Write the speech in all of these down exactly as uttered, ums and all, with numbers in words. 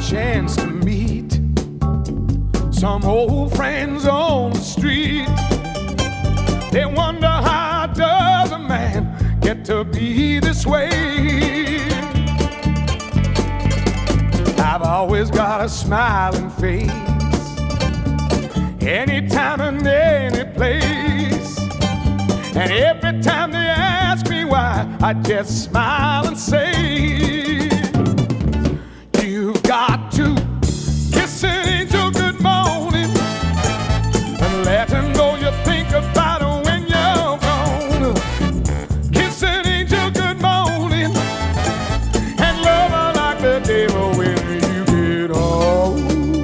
chance to meet some old friends on the street. They wonder, how does a man get to be this way? I've always got a smiling face anytime and any place, and every time they ask me why, I just smile and say, you've got to kiss an angel good morning and let him know you think about her when you're gone. Kiss an angel good morning and love her like the devil when you get home.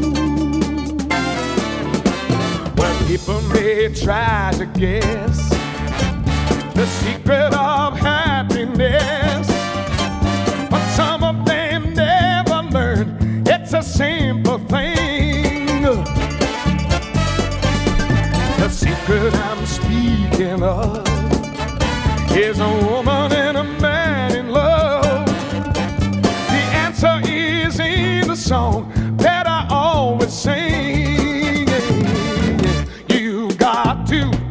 Well, people may try to guess the secret of happiness, but some of them never learn it's a simple thing. The secret I'm speaking of is a woman and a man in love. The answer is in the song that I always sing. You got to